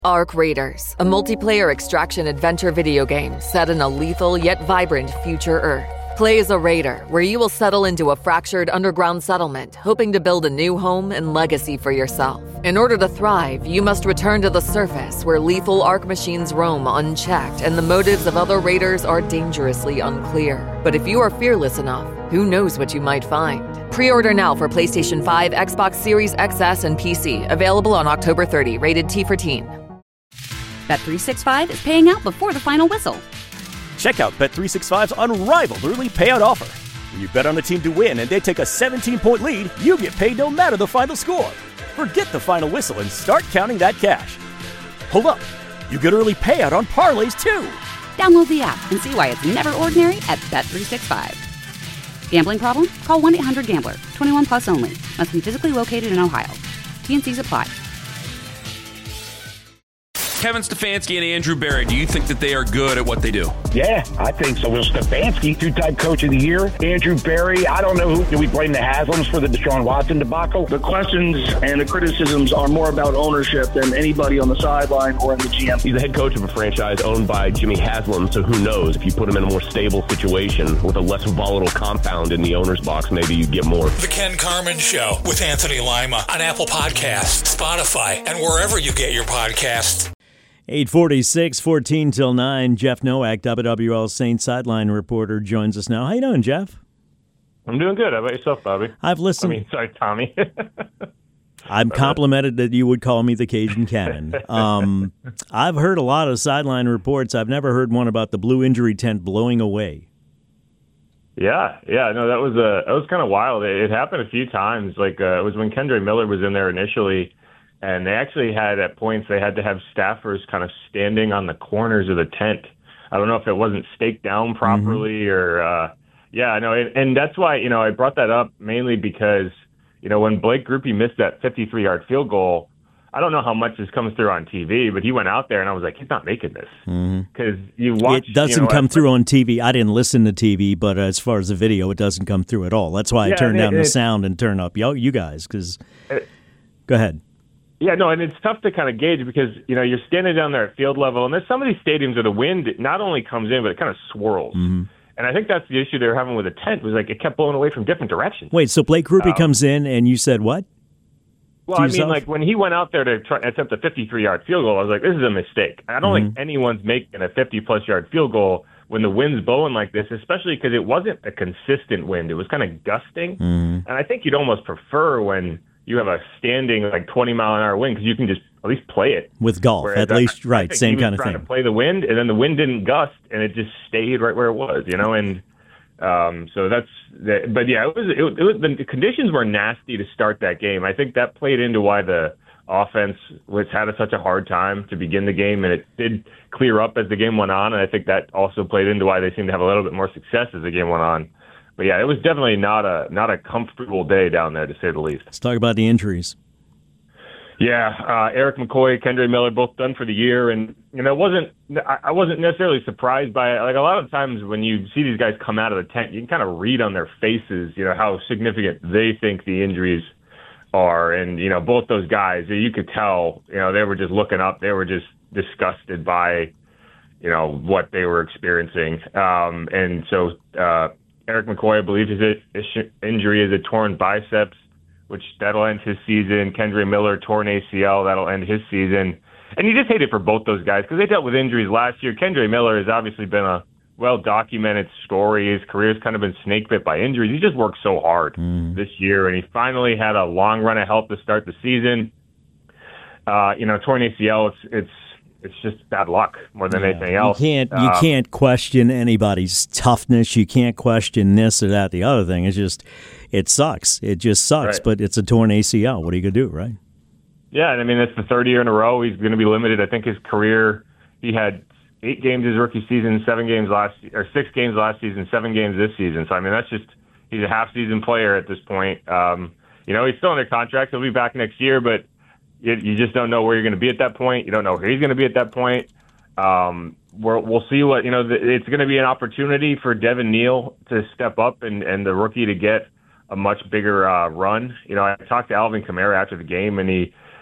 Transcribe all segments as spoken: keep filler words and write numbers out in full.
Arc Raiders, a multiplayer extraction adventure video game set in a lethal yet vibrant future Earth. Play as a raider, where you will settle into a fractured underground settlement, hoping to build a new home and legacy for yourself. In order to thrive, you must return to the surface, where lethal Arc machines roam unchecked, and the motives of other raiders are dangerously unclear. But if you are fearless enough, who knows what you might find? Pre-order now for PlayStation five, Xbox Series X S, and P C. Available on October thirtieth. Rated T for teen. Bet three sixty-five is paying out before the final whistle. Check out Bet three sixty-five's unrivaled early payout offer. When you bet on a team to win and they take a seventeen-point lead, you get paid no matter the final score. Forget the final whistle and start counting that cash. Hold up. You get early payout on parlays, too. Download the app and see why it's never ordinary at Bet three sixty-five. Gambling problem? Call one eight hundred gambler. twenty-one plus only. Must be physically located in Ohio. T and Cs apply. Kevin Stefanski and Andrew Berry, do you think that they are good at what they do? Yeah, I think so. Will Stefanski, two-time coach of the year. Andrew Berry, I don't know who. Do we blame the Haslams for the Deshaun Watson debacle? The questions and the criticisms are more about ownership than anybody on the sideline or in the G M. He's the head coach of a franchise owned by Jimmy Haslam, so who knows? If you put him in a more stable situation with a less volatile compound in the owner's box, maybe you get more. The Ken Carman Show with Anthony Lima on Apple Podcasts, Spotify, and wherever you get your podcasts. eight forty-six, fourteen till nine. Jeff Nowak, W W L Saints sideline reporter, joins us now. How you doing, Jeff? I'm doing good. How about yourself, Bobby? I've listened. I mean, sorry, Tommy. I'm complimented that you would call me the Cajun Cannon. Um, I've heard a lot of sideline reports. I've never heard one about the blue injury tent blowing away. Yeah, yeah. No, that was a that was kind of wild. It, it happened a few times. Like uh, it was when Kendre Miller was in there initially. And they actually had, at points, they had to have staffers kind of standing on the corners of the tent. I don't know if it wasn't staked down properly mm-hmm. or, uh, yeah, I know. And, and that's why, you know, I brought that up mainly because, you know, when Blake Grupe missed that fifty-three-yard field goal, I don't know how much this comes through on T V, but he went out there and I was like, he's not making this. Because mm-hmm. you watch. It doesn't you know, come through on T V. I didn't listen to T V, but as far as the video, it doesn't come through at all. That's why yeah, I turned it, down it, the sound and turned up you, you guys, because go ahead. Yeah, no, and it's tough to kind of gauge because, you know, you're standing down there at field level, and there's some of these stadiums where the wind not only comes in, but it kind of swirls. Mm-hmm. And I think that's the issue they were having with the tent, was like it kept blowing away from different directions. Wait, so Blake Grupe um, comes in, and you said what? Well, I mean, like when he went out there to try attempt a fifty-three-yard field goal, I was like, this is a mistake. I don't mm-hmm. think anyone's making a fifty-plus-yard field goal when the wind's blowing like this, especially because it wasn't a consistent wind. It was kind of gusting. Mm-hmm. And I think you'd almost prefer when you have a standing like twenty mile an hour wind because you can just at least play it with golf. Whereas at I, least, right? Same kind of thing. Trying to play the wind, and then the wind didn't gust, and it just stayed right where it was, you know. And um, so that's. The, but yeah, it was, it, it was. The conditions were nasty to start that game. I think that played into why the offense was had a, such a hard time to begin the game, and it did clear up as the game went on. And I think that also played into why they seemed to have a little bit more success as the game went on. But yeah, it was definitely not a not a comfortable day down there, to say the least. Let's talk about the injuries. Yeah, uh, Eric McCoy, Kendre Miller, both done for the year, and you know, it wasn't I wasn't necessarily surprised by it. Like a lot of times when you see these guys come out of the tent, you can kind of read on their faces, you know, how significant they think the injuries are, and you know, both those guys, you could tell, you know, they were just looking up, they were just disgusted by, you know, what they were experiencing, um, and so. Uh, Eric McCoy, I believe his injury is a torn biceps, which that'll end his season. Kendre Miller, torn A C L, that'll end his season. And you just hate it for both those guys because they dealt with injuries last year. Kendre Miller has obviously been a well-documented story. His career's kind of been snake-bit by injuries. He just worked so hard mm. this year, and he finally had a long run of health to start the season. Uh, you know, torn A C L, it's it's It's just bad luck more than yeah, anything else. You can't you um, can't question anybody's toughness. You can't question this or that. The other thing is just it sucks. It just sucks. Right. But it's a torn A C L. What are you gonna do, right? Yeah, and I mean it's the third year in a row. He's going to be limited. I think his career. He had eight games his rookie season, seven games last or six games last season, seven games this season. So I mean that's just he's a half season player at this point. Um, you know he's still under contract. He'll be back next year, but. You, you just don't know where you're going to be at that point. You don't know where he's going to be at that point. Um, we're, we'll see what, you know, the, it's going to be an opportunity for Devin Neal to step up and, and the rookie to get a much bigger uh, run. You know, I talked to Alvin Kamara after the game, and he,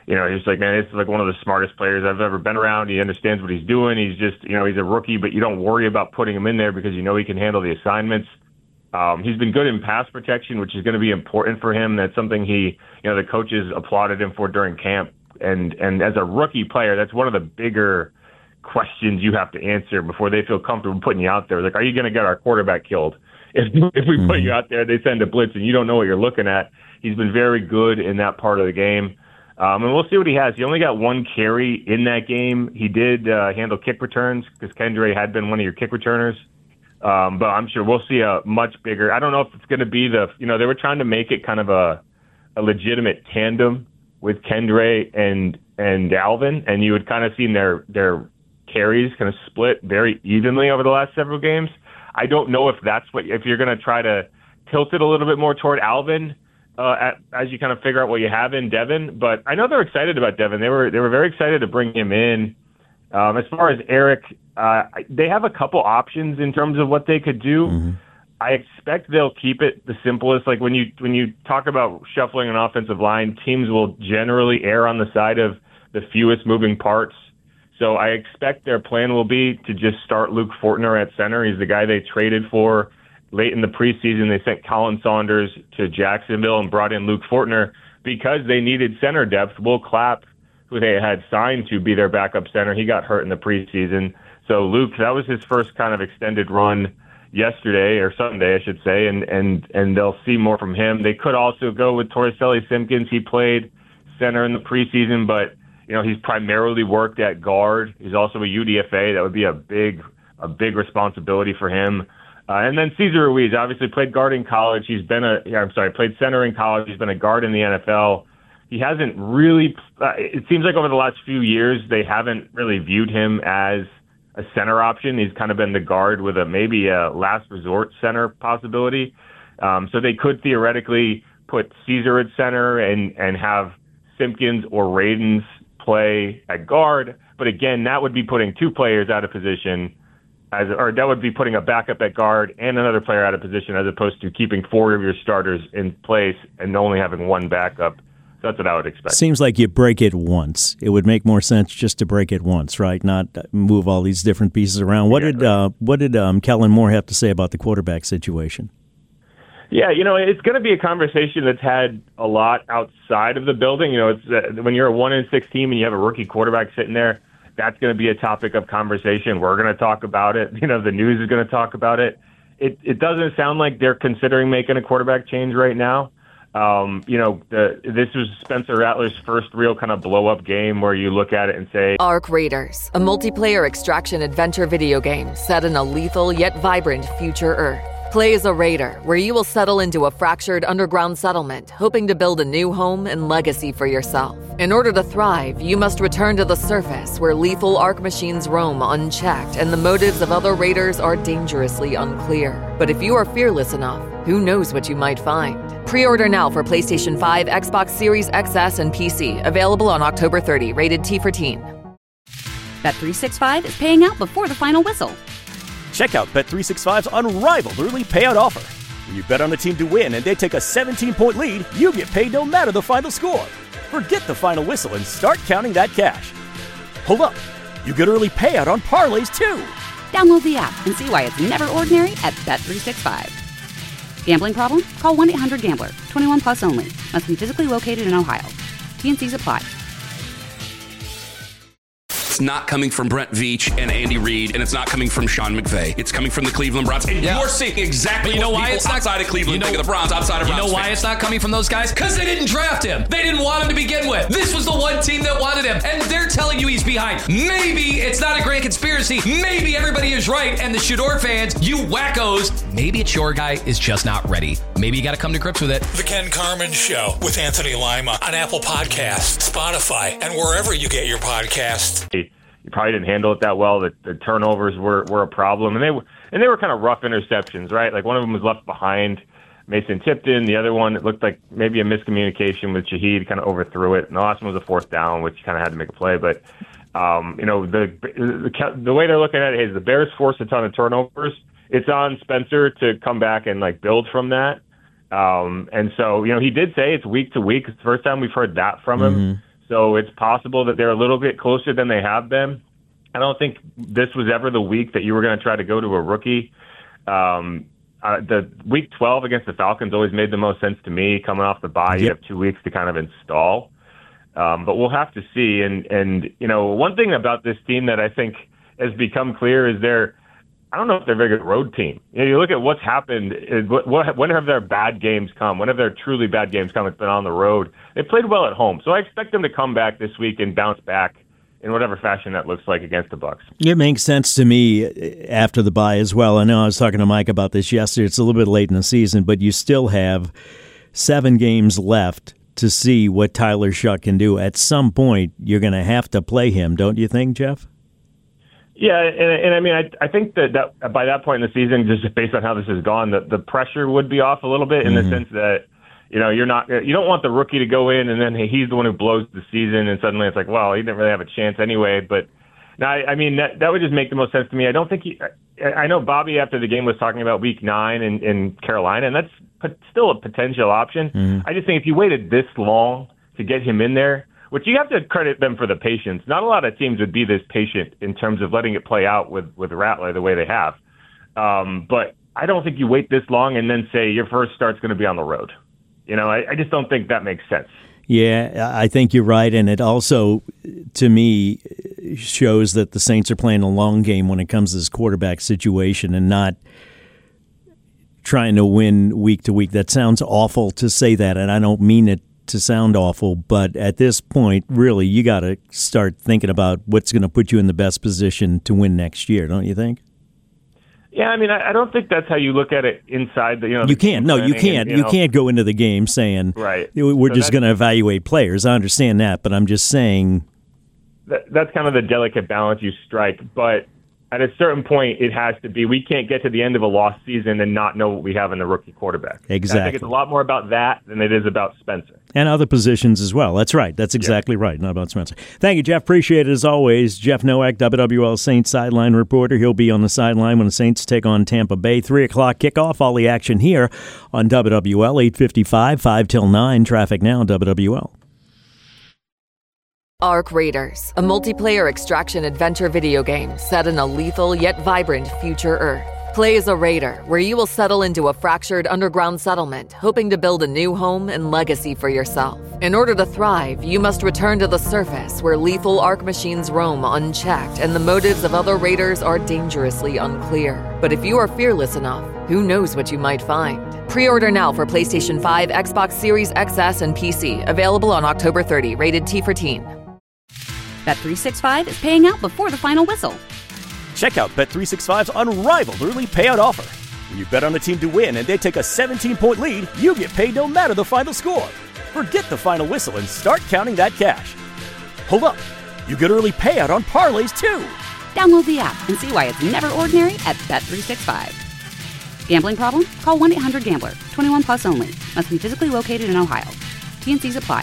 you know, he's like, man, it's like one of the smartest players I've ever been around. He understands what he's doing. He's just, you know, he's a rookie, but you don't worry about putting him in there because you know he can handle the assignments. Um, he's been good in pass protection, which is going to be important for him. That's something he, you know, the coaches applauded him for during camp. And and as a rookie player, that's one of the bigger questions you have to answer before they feel comfortable putting you out there. Like, are you going to get our quarterback killed? If if we mm-hmm. put you out there, they send a blitz and you don't know what you're looking at. He's been very good in that part of the game. Um, and we'll see what he has. He only got one carry in that game. He did uh, handle kick returns because Kendre had been one of your kick returners. Um, but I'm sure we'll see a much bigger – I don't know if it's going to be the – you know, they were trying to make it kind of a, a legitimate tandem with Kendre and and Alvin, and you had kind of seen their, their carries kind of split very evenly over the last several games. I don't know if that's what – if you're going to try to tilt it a little bit more toward Alvin – Uh, at, as you kind of figure out what you have in Devin. But I know they're excited about Devin. They were they were very excited to bring him in. Um, as far as Eric, uh, they have a couple options in terms of what they could do. Mm-hmm. I expect they'll keep it the simplest. Like when you when you talk about shuffling an offensive line, teams will generally err on the side of the fewest moving parts. So I expect their plan will be to just start Luke Fortner at center. He's the guy they traded for. Late in the preseason, they sent Colin Saunders to Jacksonville and brought in Luke Fortner because they needed center depth. Will Clapp, who they had signed to be their backup center, he got hurt in the preseason. So Luke, that was his first kind of extended run yesterday or Sunday, I should say, and and and they'll see more from him. They could also go with Torricelli Simpkins. He played center in the preseason, but you know he's primarily worked at guard. He's also a U D F A. That would be a big a big responsibility for him. Uh, and then Cesar Ruiz obviously played guard in college. He's been a, yeah, I'm sorry, played center in college. He's been a guard in the N F L. He hasn't really, uh, it seems like over the last few years, they haven't really viewed him as a center option. He's kind of been the guard with a maybe a last resort center possibility. Um, so they could theoretically put Cesar at center and, and have Simpkins or Radens play at guard. But again, that would be putting two players out of position. As, or that would be putting a backup at guard and another player out of position as opposed to keeping four of your starters in place and only having one backup. So that's what I would expect. Seems like you break it once. It would make more sense just to break it once, right? Not move all these different pieces around. What exactly. did uh, what did um, Kellen Moore have to say about the quarterback situation? Yeah, you know, it's going to be a conversation that's had a lot outside of the building. You know, it's uh, when you're a one and six team and you have a rookie quarterback sitting there, that's going to be a topic of conversation. We're going to talk about it. You know, the news is going to talk about it. It it doesn't sound like they're considering making a quarterback change right now. Um, you know, the, this was Spencer Rattler's first real kind of blow-up game where you look at it and say... Ark Raiders, a multiplayer extraction adventure video game set in a lethal yet vibrant future Earth. Play as a raider, where you will settle into a fractured underground settlement, hoping to build a new home and legacy for yourself. In order to thrive, you must return to the surface, where lethal Ark machines roam unchecked, and the motives of other raiders are dangerously unclear. But if you are fearless enough, who knows what you might find? Pre-order now for PlayStation five, Xbox Series X S, and P C. Available on October thirtieth. Rated T for teen. Bet three sixty-five is paying out before the final whistle. Check out Bet three sixty-five's unrivaled early payout offer. When you bet on a team to win and they take a seventeen-point lead, you get paid no matter the final score. Forget the final whistle and start counting that cash. Hold up. You get early payout on parlays, too. Download the app and see why it's never ordinary at Bet three sixty-five. Gambling problem? Call one eight hundred gambler. twenty-one plus only. Must be physically located in Ohio. T N Cs apply. It's not coming from Brent Veach and Andy Reid, and it's not coming from Sean McVay. It's coming from the Cleveland Browns. And yeah. you're seeing exactly you know what why people it's not, outside of Cleveland you know, think of the Browns, outside of You Browns know why fans. it's not coming from those guys? Because they didn't draft him. They didn't want him to begin with. This was the one team that wanted him, and they're telling you he's behind. Maybe it's not a grand conspiracy. Maybe everybody is right, and the Shador fans, you wackos, maybe it's your guy is just not ready. Maybe you got to come to grips with it. The Ken Carman Show with Anthony Lima on Apple Podcasts, Spotify, and wherever you get your podcasts. You probably didn't handle it that well. The, the turnovers were, were a problem, and they were and they were kind of rough interceptions, right? Like one of them was left behind Mason Tipton. The other one, it looked like maybe a miscommunication with Shaheed, kind of overthrew it. And the last one was a fourth down, which kind of had to make a play. But um, you know, the, the the way they're looking at it is the Bears forced a ton of turnovers. It's on Spencer to come back and like build from that. Um, and so you know, he did say it's week to week. It's the first time we've heard that from him. Mm-hmm. So it's possible that they're a little bit closer than they have been. I don't think this was ever the week that you were going to try to go to a rookie. Um, uh, the week twelve against the Falcons always made the most sense to me. Coming off the bye, yep. You have two weeks to kind of install. Um, but we'll have to see. And, and, you know, one thing about this team that I think has become clear is they're, I don't know if they're a very good road team. You know, you look at what's happened. What, what, when have their bad games come? When have their truly bad games come? It's been on the road. They played well at home. So I expect them to come back this week and bounce back in whatever fashion that looks like against the Bucs. It makes sense to me after the bye as well. I know I was talking to Mike about this yesterday. It's a little bit late in the season, but you still have seven games left to see what Tyler Shough can do. At some point, you're going to have to play him, don't you think, Jeff? Yeah, and, and I mean, I, I think that, that by that point in the season, just based on how this has gone, the, the pressure would be off a little bit in mm-hmm. the sense that, you know, you're not, you don't want the rookie to go in and then hey, he's the one who blows the season, and suddenly it's like, well, he didn't really have a chance anyway. But no, I, I mean, that that would just make the most sense to me. I don't think he. I, I know Bobby after the game was talking about Week Nine in, in Carolina, and that's still a potential option. Mm-hmm. I just think if you waited this long to get him in there, which you have to credit them for the patience. Not a lot of teams would be this patient in terms of letting it play out with with Rattler the way they have. Um, but I don't think you wait this long and then say your first start's going to be on the road. You know, I, I just don't think that makes sense. Yeah, I think you're right. And it also, to me, shows that the Saints are playing a long game when it comes to this quarterback situation and not trying to win week to week. That sounds awful to say that, and I don't mean it to sound awful, but at this point, really, you got to start thinking about what's going to put you in the best position to win next year, don't you think? Yeah, I mean, I, I don't think that's how you look at it inside the, you know. You can't. No, you can't. And, you, you know, can't go into the game saying, right. we're so just going to evaluate players. I understand that, but I'm just saying. That, that's kind of the delicate balance you strike. But at a certain point, it has to be. We can't get to the end of a lost season and not know what we have in the rookie quarterback. Exactly. And I think it's a lot more about that than it is about Spencer. And other positions as well. That's right. That's exactly yeah. right. Not about Spencer. Thank you, Jeff. Appreciate it as always. Jeff Nowak, W W L Saints sideline reporter. He'll be on the sideline when the Saints take on Tampa Bay. three o'clock kickoff. All the action here on W W L. eight fifty-five, five till nine. Traffic now, W W L. Arc Raiders, a multiplayer extraction adventure video game set in a lethal yet vibrant future Earth. Play as a raider, where you will settle into a fractured underground settlement, hoping to build a new home and legacy for yourself. In order to thrive, you must return to the surface, where lethal Arc machines roam unchecked and the motives of other raiders are dangerously unclear. But if you are fearless enough, who knows what you might find? Pre-order now for PlayStation five, Xbox Series X S, and P C. Available on October thirtieth. Rated T for teen. Bet three sixty-five is paying out before the final whistle. Check out Bet three sixty-five's unrivaled early payout offer. When you bet on a team to win and they take a seventeen-point lead, you get paid no matter the final score. Forget the final whistle and start counting that cash. Hold up. You get early payout on parlays, too. Download the app and see why it's never ordinary at Bet three sixty-five. Gambling problem? Call one eight hundred gambler. twenty-one plus only. Must be physically located in Ohio. T and C's apply.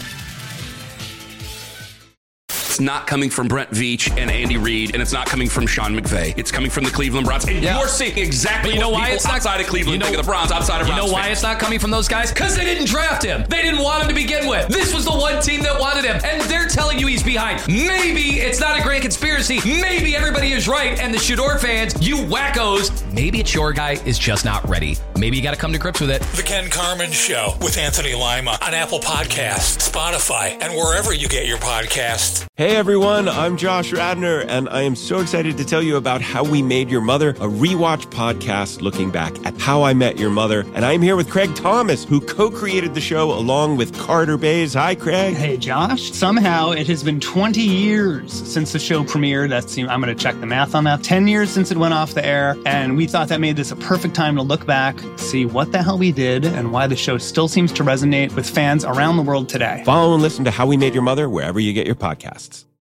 It's not coming from Brett Veach and Andy Reid, and it's not coming from Sean McVay. It's coming from the Cleveland Browns. And yeah. you're seeing exactly but you know why it's not outside of Cleveland. You know, think of the Browns outside of You Browns know why fans. it's not coming from those guys? Because they didn't draft him. They didn't want him to begin with. This was the one team that wanted him, and they're telling you he's behind. Maybe it's not a grand conspiracy. Maybe everybody is right, and the Shador fans, you wackos, maybe it's your guy is just not ready. Maybe you got to come to grips with it. The Ken Carman Show with Anthony Lima on Apple Podcasts, Spotify, and wherever you get your podcasts. Hey everyone, I'm Josh Radner, and I am so excited to tell you about How We Made Your Mother, a rewatch podcast looking back at How I Met Your Mother. And I'm here with Craig Thomas, who co-created the show along with Carter Bays. Hi, Craig. Hey, Josh. Somehow it has been twenty years since the show premiered. That's, I'm going to check the math on that. ten years since it went off the air, and we thought that made this a perfect time to look back, see what the hell we did, and why the show still seems to resonate with fans around the world today. Follow and listen to How We Made Your Mother wherever you get your podcasts.